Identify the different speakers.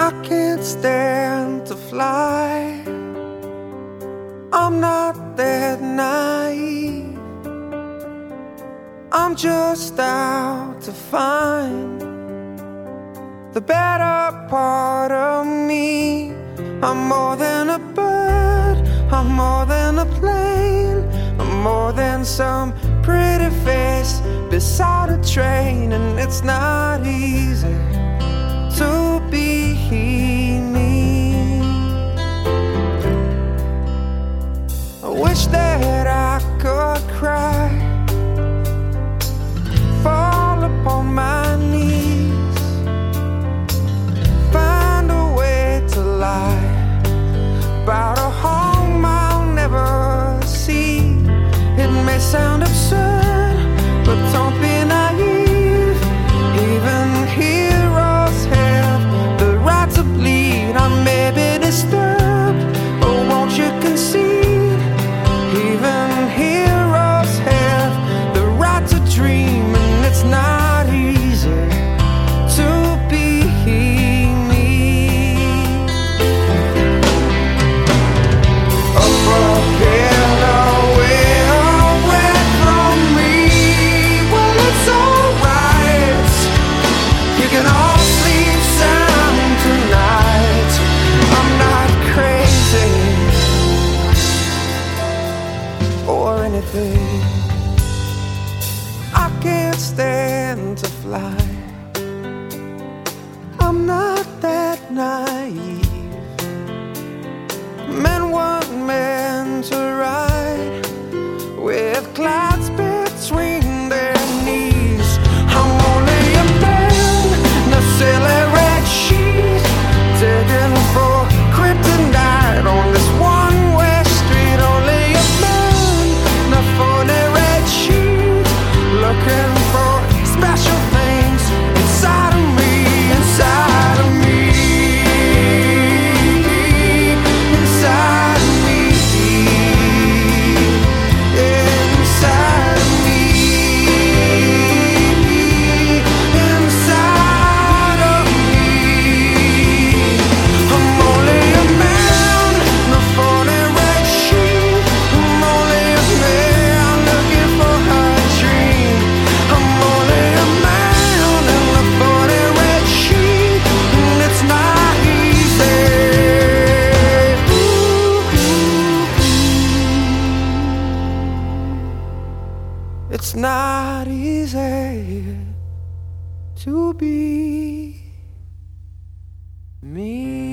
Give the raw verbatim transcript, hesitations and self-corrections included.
Speaker 1: I can't stand to fly. I'm not that naive. I'm just out to find the better part of me. I'm more than a bird, I'm more than a plane, I'm more than some pretty face beside a train. And it's not easy to be me. I wish that I could cry, fall upon my knees, find a way to lie about a home I'll never see. It may sound absurd, but don't be naive. Even heroes have the right to bleed. I may be disturbed, but won't you concede? Even heroes have the right to dream. And it's not easy to be me. Up ahead, away, away from me. Well, it's alright, you can all sleep sound tonight. I'm not crazy or anything. I can't stand to fly. I'm not that naive. Men weren't meant to ride with clouds between their knees. I'm only a man in a silly red sheet, digging for kryptonite on this one-way street. Only a man in a phony red sheet, looking for special things inside of me, inside of me, inside of me, inside of me, inside of me. I'm only a man in a phony red sheet. I'm only a man looking for a dream. I'm only a man in a phony red sheet, and it's not easy. It's not easy to be me.